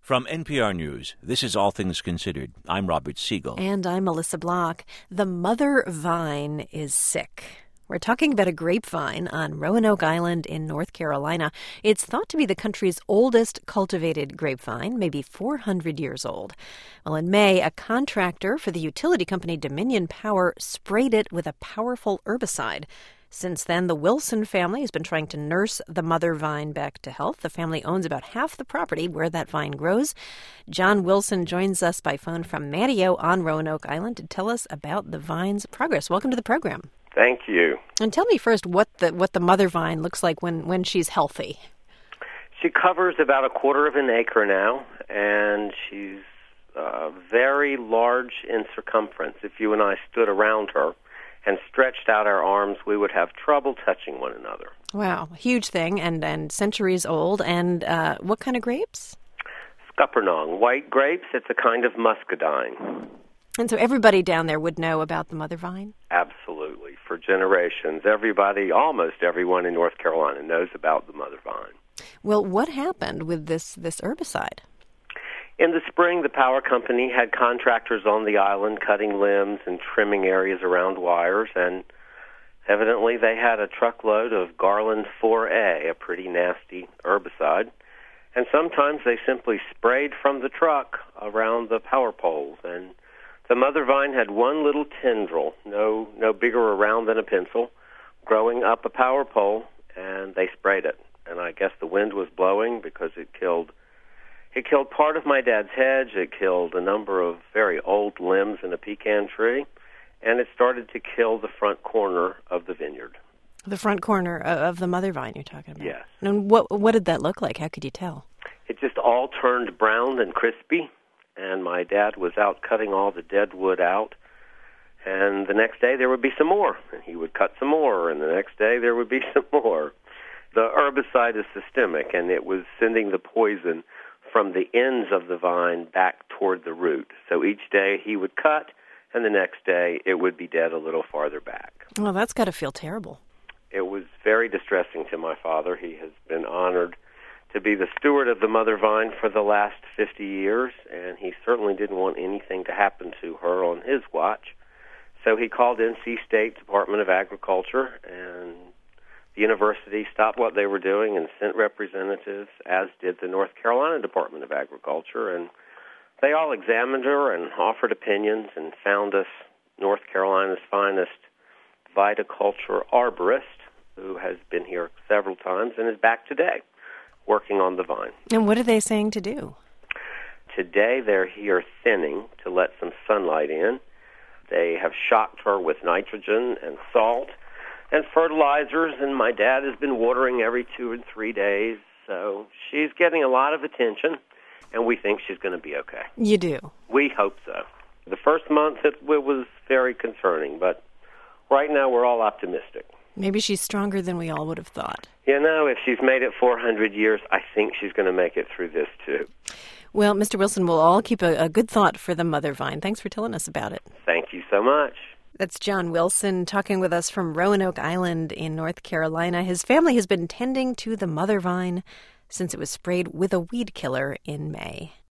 From NPR News, this is All Things Considered. I'm Robert Siegel. And I'm Melissa Block. The mother vine is sick. We're talking about a grapevine on Roanoke Island in North Carolina. It's thought to be the country's oldest cultivated grapevine, maybe 400 years old. Well, in May, a contractor for the utility company Dominion Power sprayed it with a powerful herbicide. Since then, the Wilson family has been trying to nurse the mother vine back to health. The family owns about half the property where that vine grows. John Wilson joins us by phone from Manteo on Roanoke Island to tell us about the vine's progress. Welcome to the program. Thank you. And tell me first what the mother vine looks like when she's healthy. She covers about a quarter of an acre now, and she's very large in circumference. If you and I stood around her and stretched out our arms, we would have trouble touching one another. Wow, huge thing, and centuries old. And what kind of grapes? Scuppernong, white grapes. It's a kind of muscadine. And so everybody down there would know about the mother vine? Absolutely. For generations, everybody, almost everyone in North Carolina knows about the mother vine. Well, what happened with this herbicide? In the spring, the power company had contractors on the island cutting limbs and trimming areas around wires, and evidently they had a truckload of Garland 4A, a pretty nasty herbicide, and sometimes they simply sprayed from the truck around the power poles, and the mother vine had one little tendril, no bigger around than a pencil, growing up a power pole, and they sprayed it. And I guess the wind was blowing because it killed part of my dad's hedge, it killed a number of very old limbs in a pecan tree, and it started to kill the front corner of the vineyard. The front corner of the mother vine you're talking about? Yes. And what did that look like? How could you tell? It just all turned brown and crispy, and my dad was out cutting all the dead wood out, and the next day there would be some more, and he would cut some more, and the next day there would be some more. The herbicide is systemic, and it was sending the poison from the ends of the vine back toward the root. So each day he would cut, and the next day it would be dead a little farther back. Well, that's got to feel terrible. It was very distressing to my father. He has been honored to be the steward of the mother vine for the last 50 years, and he certainly didn't want anything to happen to her on his watch. So he called NC State Department of Agriculture, and the university stopped what they were doing and sent representatives, as did the North Carolina Department of Agriculture, and they all examined her and offered opinions and found us North Carolina's finest viticulture arborist, who has been here several times and is back today working on the vine. And what are they saying to do? Today they're here thinning to let some sunlight in. They have shocked her with nitrogen and salt and fertilizers, and my dad has been watering every 2 or 3 days. So she's getting a lot of attention, and we think she's going to be okay. You do? We hope so. The first month it was very concerning, but right now we're all optimistic. Maybe she's stronger than we all would have thought. You know, if she's made it 400 years, I think she's going to make it through this too. Well, Mr. Wilson, we'll all keep a good thought for the mother vine. Thanks for telling us about it. Thank you so much. That's John Wilson talking with us from Roanoke Island in North Carolina. His family has been tending to the mother vine since it was sprayed with a weed killer in May.